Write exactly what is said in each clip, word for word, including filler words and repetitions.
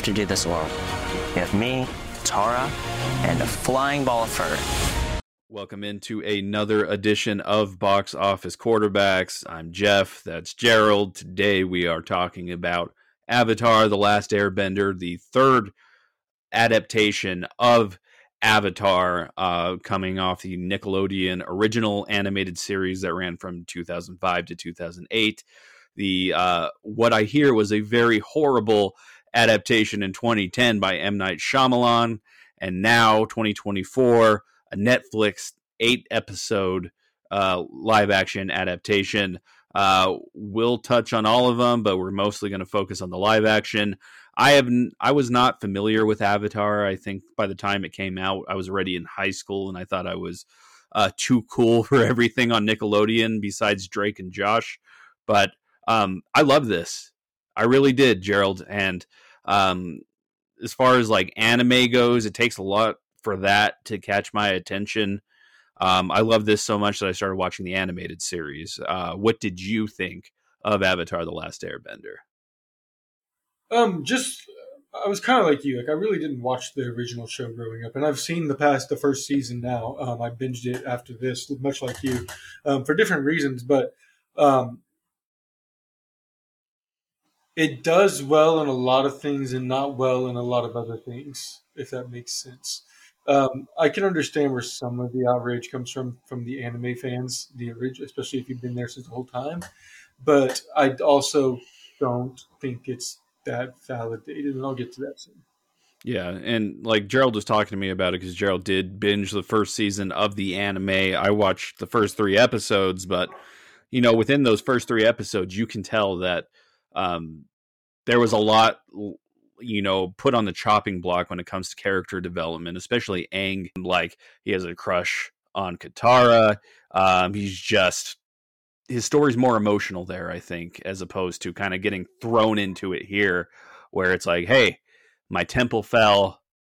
have to do this alone. You have me, Tara, and a flying ball of fur. Welcome into another edition of Box Office Quarterbacks. I'm Jeff, that's Gerald. Today we are talking about Avatar: The Last Airbender, the third adaptation of Avatar, uh, coming off the Nickelodeon original animated series that ran from two thousand five to two thousand eight. The uh, what I hear was a very horrible adaptation in twenty ten by M. Night Shyamalan, and now twenty twenty-four, a Netflix eight-episode uh, live-action adaptation. Uh, we'll touch on all of them, but we're mostly going to focus on the live-action. I have I was not familiar with Avatar. I think by the time it came out, I was already in high school, and I thought I was uh, too cool for everything on Nickelodeon besides Drake and Josh. But um, I love this. I really did, Gerald. And um, as far as like anime goes, it takes a lot for that to catch my attention. Um, I love this so much that I started watching the animated series. Uh, what did you think of Avatar: The Last Airbender? Um, just I was kind of like you. Like I really didn't watch the original show growing up, and I've seen the past the first season now. Um, I binged it after this, much like you, um, for different reasons. But um, it does well in a lot of things, and not well in a lot of other things. If that makes sense. Um, I can understand where some of the outrage comes from from the anime fans, the original, especially if you've been there since the whole time. But I also don't think it's that validated, and I'll get to that soon. Yeah, and like Gerald was talking to me about it because Gerald did binge the first season of the anime. I watched the first three episodes, but you know, within those first three episodes, you can tell that um, there was a lot, you know, put on the chopping block when it comes to character development, especially Aang. Like he has a crush on Katara. Um, he's just his story's more emotional there, I think, as opposed to kind of getting thrown into it here, where it's like, hey, my temple fell.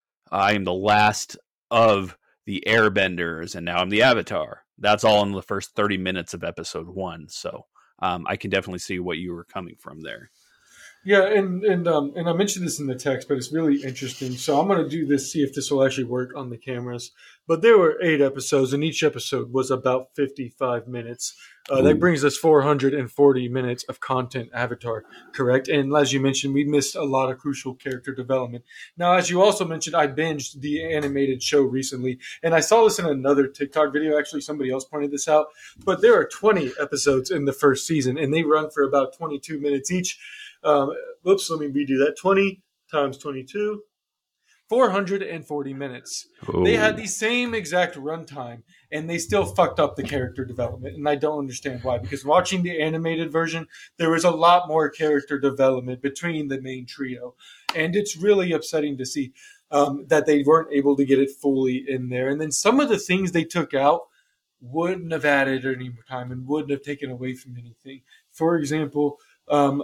I am the last of the Airbenders, and now I'm the Avatar. That's all in the first thirty minutes of episode one. So um, I can definitely see what you were coming from there. Yeah, and and um, and I mentioned this in the text, but it's really interesting. So I'm going to do this, see if this will actually work on the cameras. But there were eight episodes, and each episode was about fifty-five minutes. Uh, that brings us four hundred forty minutes of content, Avatar, correct? And as you mentioned, we missed a lot of crucial character development. Now, as you also mentioned, I binged the animated show recently, and I saw this in another TikTok video. Actually, somebody else pointed this out. But there are twenty episodes in the first season, and they run for about twenty-two minutes each. Um, whoops, let me redo that. twenty times twenty-two, four hundred forty minutes. Ooh. They had the same exact runtime, and they still fucked up the character development. And I don't understand why, because watching the animated version, there was a lot more character development between the main trio. And it's really upsetting to see um, that they weren't able to get it fully in there. And then some of the things they took out wouldn't have added any more time and wouldn't have taken away from anything. For example, um,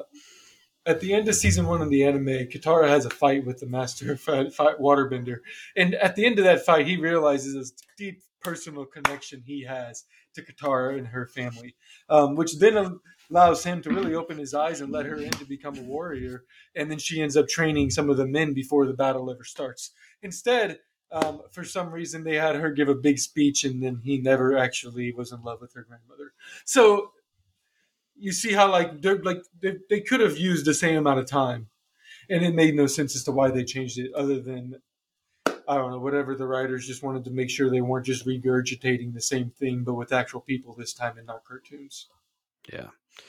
at the end of season one of the anime, Katara has a fight with the master fight, fight waterbender. And at the end of that fight, he realizes this deep personal connection he has to Katara and her family, um, which then allows him to really open his eyes and let her in to become a warrior. And then she ends up training some of the men before the battle ever starts. Instead, um, for some reason, they had her give a big speech, and then he never actually was in love with her grandmother. So you see how like they're like they, they could have used the same amount of time, and it made no sense as to why they changed it, other than I don't know, whatever the writers just wanted to make sure they weren't just regurgitating the same thing but with actual people this time and not cartoons. Yeah.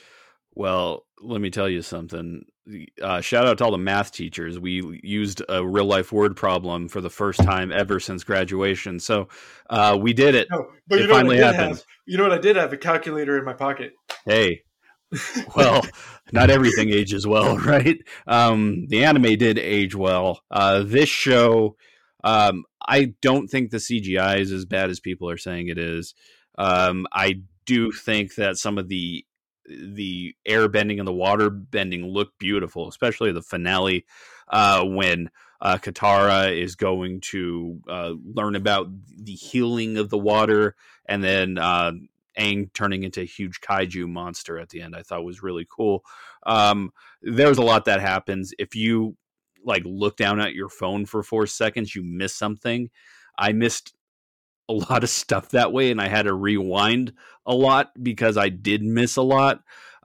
Well, let me tell you something. Uh, shout out to all the math teachers. We used a real life word problem for the first time ever since graduation. So uh, we did it. No, but it you know finally what I did happened. Have? You know what I did have? A calculator in my pocket. Hey. Well, not everything ages well, right? Um, the anime did age well. Uh, this show, um, I don't think the C G I is as bad as people are saying it is. Um, I do think that some of the the air bending and the water bending look beautiful, especially the finale uh, when uh, Katara is going to uh, learn about the healing of the water, and then uh, Aang turning into a huge kaiju monster at the end. I thought was really cool. Um, there's a lot that happens. If you like look down at your phone for four seconds, you miss something. I missed a lot of stuff that way, and I had to rewind a lot because I did miss a lot.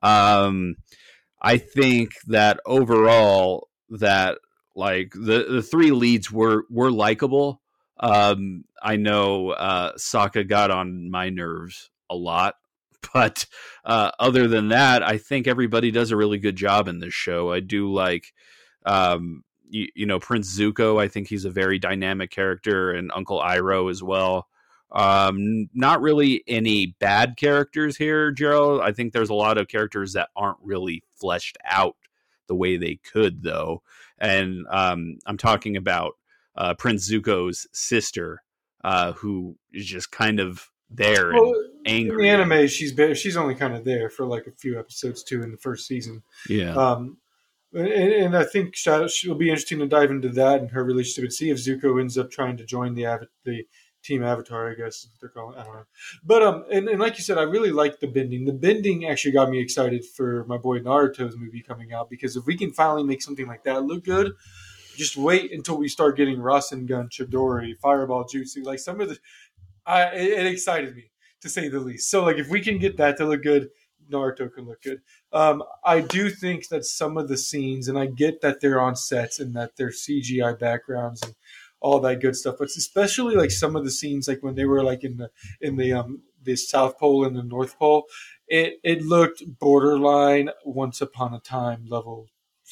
Um, I think that overall, that like the, the three leads were were likable. Um, I know uh, Sokka got on my nerves a lot, but uh, other than that, I think everybody does a really good job in this show. I do like, um, you, you know, Prince Zuko. I think he's a very dynamic character, and Uncle Iroh as well. Um, not really any bad characters here, Gerald. I think there's a lot of characters that aren't really fleshed out the way they could, though. And um, I'm talking about uh, Prince Zuko's sister, uh, who is just kind of there well, and angry. In the anime, she's been, she's only kind of there for like a few episodes too in the first season. Yeah. Um, and, and I think she'll be interesting to dive into that and her relationship and see if Zuko ends up trying to join the the Team Avatar, I guess they're calling it. I don't know. But um, and, and like you said, I really like the bending. The bending actually got me excited for my boy Naruto's movie coming out, because if we can finally make something like that look good, just wait until we start getting Rasengan, Chidori, Fireball Jutsu. Like some of the, I it, it excited me to say the least. So like if we can get that to look good, Naruto can look good. Um, I do think that some of the scenes, and I get that they're on sets and that they're C G I backgrounds and all that good stuff, but especially like some of the scenes, like when they were like in the in the um the South Pole and the North Pole, it it looked borderline Once Upon a Time level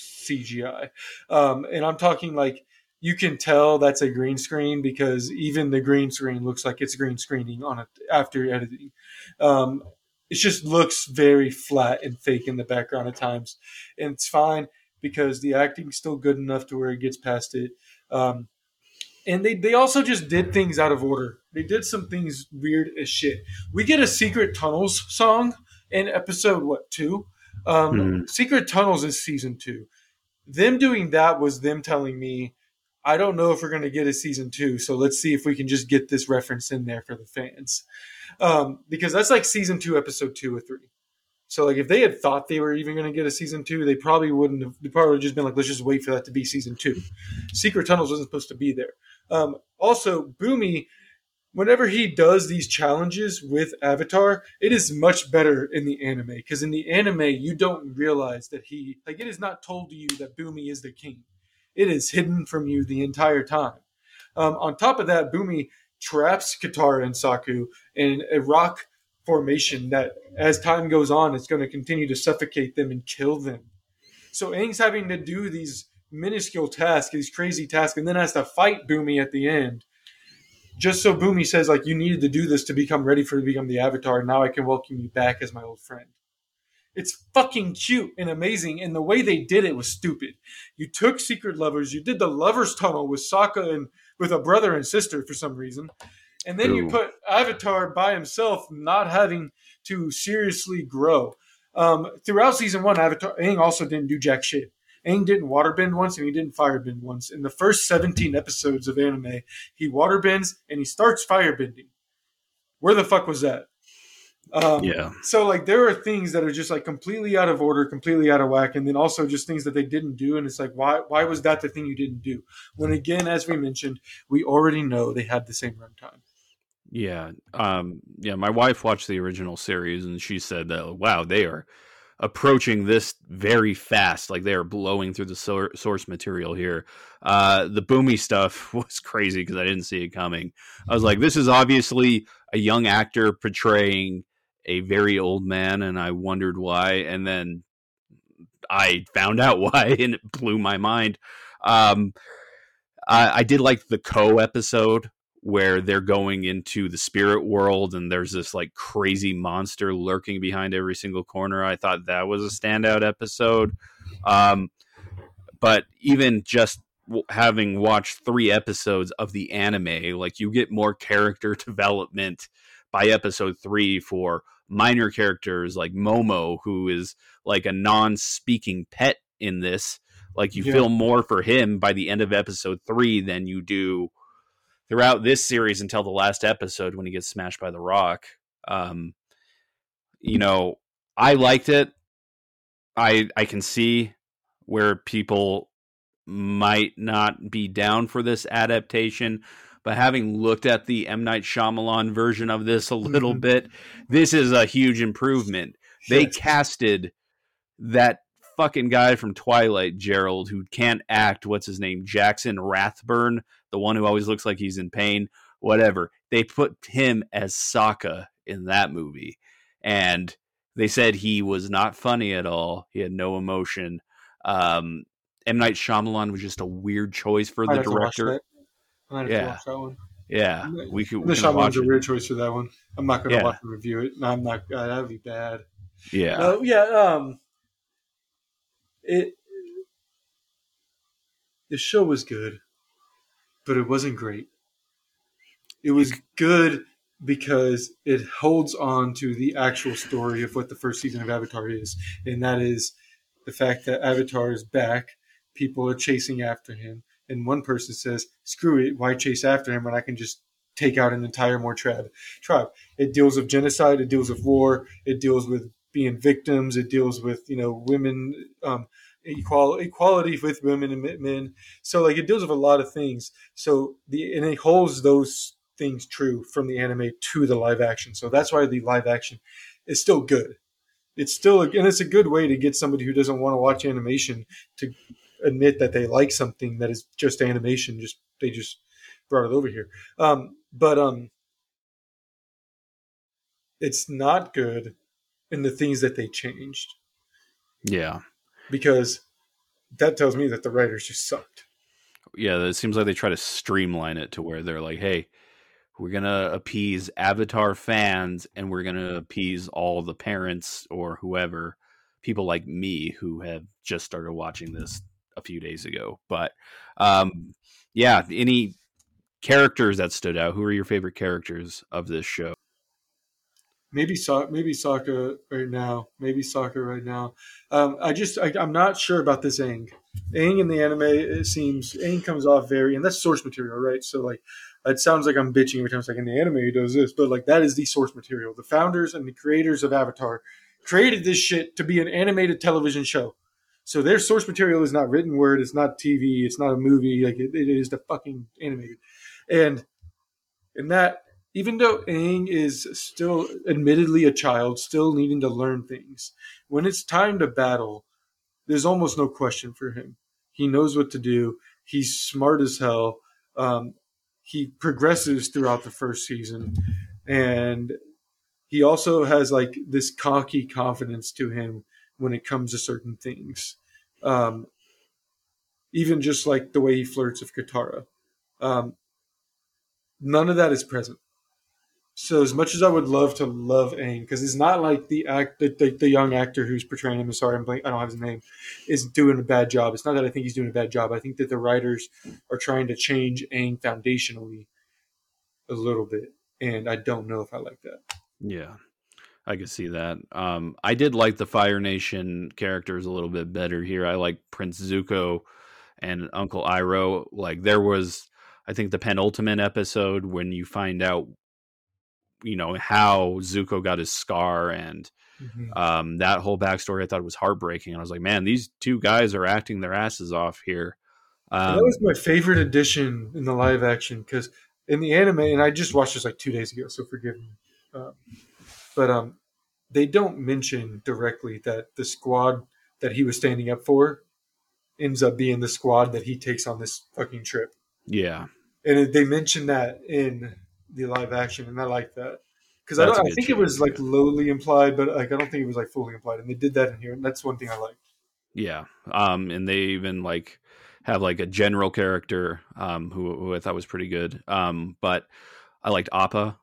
C G I, um, and I'm talking like you can tell that's a green screen because even the green screen looks like it's green screening on it after editing. Um, it just looks very flat and fake in the background at times, and it's fine because the acting's still good enough to where it gets past it. Um, And they, they also just did things out of order. They did some things weird as shit. We get a Secret Tunnels song in episode, what, two? Um, mm. Secret Tunnels is season two. Them doing that was them telling me, I don't know if we're going to get a season two, so let's see if we can just get this reference in there for the fans. Um, because that's like season two, episode two or three. So like if they had thought they were even going to get a season two, they probably wouldn't have. They probably would have just been like, let's just wait for that to be season two. Secret Tunnels wasn't supposed to be there. Um, also, Boomy, whenever he does these challenges with Avatar, it is much better in the anime. Because in the anime, you don't realize that he, like it is not told to you that Boomy is the king. It is hidden from you the entire time. Um, on top of that, Boomy traps Katara and Saku in a rock formation that as time goes on, it's going to continue to suffocate them and kill them. So Aang's having to do these minuscule tasks, these crazy tasks, and then has to fight Boomy at the end. Just so Boomy says, like, you needed to do this to become ready for to become the Avatar, and now I can welcome you back as my old friend. It's fucking cute and amazing, and the way they did it was stupid. You took Secret Lovers, you did the Lovers Tunnel with Sokka and with a brother and sister for some reason, and then Ooh. You put Avatar by himself, not having to seriously grow. Um, throughout season one, Avatar Aang also didn't do jack shit. Aang didn't waterbend once, and he didn't firebend once. In the first seventeen episodes of anime, he waterbends and he starts firebending. Where the fuck was that? Um, yeah. So, like, there are things that are just, like, completely out of order, completely out of whack, and then also just things that they didn't do, and it's like, why why was that the thing you didn't do? When, again, as we mentioned, we already know they had the same runtime. Yeah. Um, yeah, my wife watched the original series, and she said that, wow, they are approaching this very fast. Like, they are blowing through the sor- source material here. Uh, the Boomy stuff was crazy because I didn't see it coming. I was like, this is obviously a young actor portraying a very old man, and I wondered why, and then I found out why, and it blew my mind. Um, I, I did like the Ko episode where they're going into the spirit world, and there's this like crazy monster lurking behind every single corner. I thought that was a standout episode. Um, but even just having watched three episodes of the anime, like you get more character development by episode three for minor characters like Momo, who is like a non-speaking pet in this. Like you yeah. feel more for him by the end of episode three than you do throughout this series until the last episode when he gets smashed by the rock. Um, you know, I liked it. I I can see where people might not be down for this adaptation, but having looked at the M. Night Shyamalan version of this a little mm-hmm. bit, this is a huge improvement. They yes. casted that fucking guy from Twilight, Gerald, who can't act. What's his name? Jackson Rathburn, the one who always looks like he's in pain. Whatever. They put him as Sokka in that movie, and they said he was not funny at all. He had no emotion. Um, M. Night Shyamalan was just a weird choice for the director. I have yeah. to watch that one. Yeah, we could. The Shyamalan's a weird choice for that one. I'm not going to yeah. watch and review it. No, I'm not. Uh, that would be bad. Yeah. Uh, yeah. Um. It. The show was good, but it wasn't great. It was good because it holds on to the actual story of what the first season of Avatar is, and that is the fact that Avatar is back. People are chasing after him. And one person says, screw it, why chase after him when I can just take out an entire more tribe? tribe. It deals with genocide. It deals with war. It deals with being victims. It deals with, you know, women, um, equality, equality with women and men. So, like, it deals with a lot of things. So, the and it holds those things true from the anime to the live action. So, that's why the live action is still good. It's still, and it's a good way to get somebody who doesn't want to watch animation to admit that they like something that is just animation. Just they just brought it over here, um, but um, it's not good in the things that they changed. Yeah, because that tells me that the writers just sucked. Yeah, it seems like they try to streamline it to where they're like, "Hey, we're gonna appease Avatar fans, and we're gonna appease all the parents or whoever, people like me who have just started watching this a few days ago." But um yeah, any characters that stood out? Who are your favorite characters of this show? Maybe so- maybe Sokka right now. Maybe Sokka right now. Um, I just I, I'm not sure about this Aang. Aang in the anime, it seems Aang comes off very, and that's source material, right? So like, it sounds like I'm bitching every time it's like in the anime he does this, but like that is the source material. The founders and the creators of Avatar created this shit to be an animated television show. So their source material is not written word, it's not T V, it's not a movie, like it, it is the fucking animated. And in that, even though Aang is still admittedly a child, still needing to learn things, when it's time to battle, there's almost no question for him. He knows what to do. He's smart as hell. Um, he progresses throughout the first season. And he also has like this cocky confidence to him when it comes to certain things. Um, even just like the way he flirts with Katara. Um, none of that is present. So as much as I would love to love Aang, because it's not like the act the, the, the young actor who's portraying him, sorry, I'm blank, I don't have his name, is doing a bad job. It's not that I think he's doing a bad job. I think that the writers are trying to change Aang foundationally a little bit. And I don't know if I like that. Yeah. I could see that. Um, I did like the Fire Nation characters a little bit better here. I like Prince Zuko and Uncle Iroh. Like there was, I think the penultimate episode when you find out, you know, how Zuko got his scar and mm-hmm. um, that whole backstory. I thought it was heartbreaking. And I was like, man, these two guys are acting their asses off here. Um, that was my favorite addition in the live action because in the anime, and I just watched this like two days ago, so forgive me. Um, But um, they don't mention directly that the squad that he was standing up for ends up being the squad that he takes on this fucking trip. Yeah. And it, they mention that in the live action, and I like that. Because I, don't, I think change, it was like yeah. lowly implied, but like I don't think it was like fully implied. And they did that in here, and that's one thing I like. Yeah. Um, and they even like have like a general character um, who, who I thought was pretty good. Um, but I liked Appa.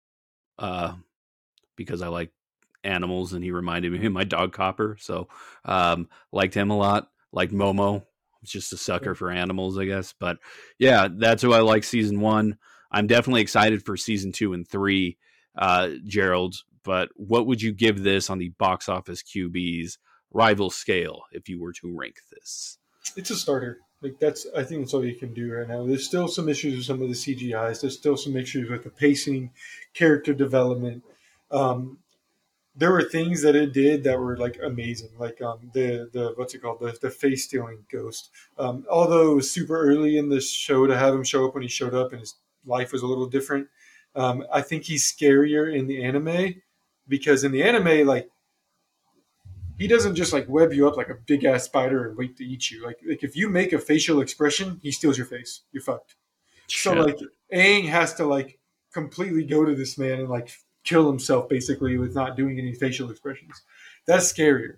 Uh because I like animals and he reminded me of my dog Copper. So um, liked him a lot. Liked Momo. It's just a sucker for animals, I guess. But yeah, that's who I like season one. I'm definitely excited for season two and three, uh, Gerald. But what would you give this on the box office Q B's rival scale if you were to rank this? It's a starter. Like that's, I think that's all you can do right now. There's still some issues with some of the C G Is. There's still some issues with the pacing, character development. Um, there were things that it did that were like amazing, like um the the what's it called, the the face stealing ghost. Um, although it was super early in the show to have him show up when he showed up, and his life was a little different. Um, I think he's scarier in the anime because in the anime, like he doesn't just like web you up like a big ass spider and wait to eat you. Like like if you make a facial expression, he steals your face. You're fucked. So Shit. like Aang has to like completely go to this man and like kill himself basically with not doing any facial expressions. That's scarier.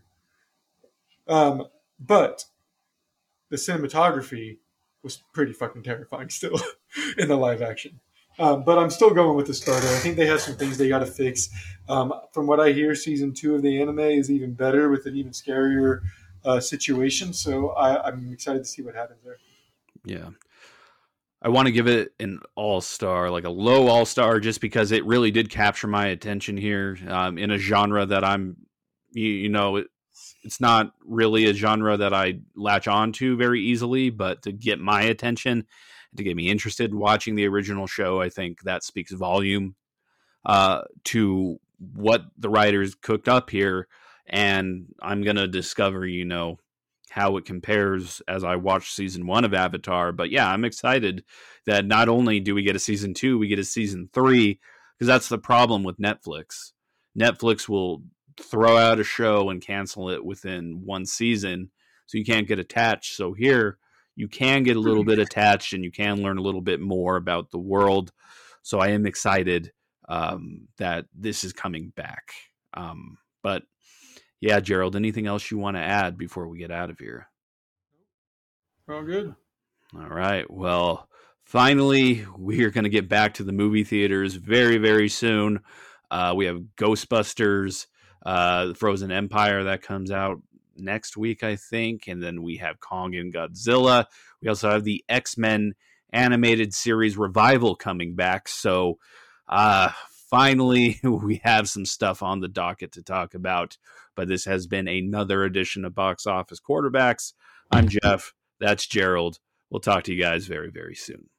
Um, but the cinematography was pretty fucking terrifying still in the live action. Um, but I'm still going with the starter. I think they have some things they got to fix. Um, from what I hear, season two of the anime is even better with an even scarier uh, situation. So I, I'm excited to see what happens there. Yeah. I want to give it an all-star, like a low all-star, just because it really did capture my attention here um, in a genre that I'm, you, you know, it, it's not really a genre that I latch on to very easily, but to get my attention, to get me interested in watching the original show, I think that speaks volume uh, to what the writers cooked up here. And I'm going to discover, you know, how it compares as I watch season one of Avatar. But yeah, I'm excited that not only do we get a season two, we get a season three, because that's the problem with Netflix. Netflix will throw out a show and cancel it within one season, so you can't get attached. So here you can get a little bit attached and you can learn a little bit more about the world. So I am excited um, that this is coming back. Um, but yeah, Gerald, anything else you want to add before we get out of here? All good. All right. Well, finally, we are going to get back to the movie theaters very, very soon. Uh, we have Ghostbusters, uh, Frozen Empire that comes out next week, I think. And then we have Kong and Godzilla. We also have the X-Men animated series revival coming back. So uh, finally, we have some stuff on the docket to talk about. But this has been another edition of Box Office Quarterbacks. I'm Jeff. That's Gerald. We'll talk to you guys very, very soon.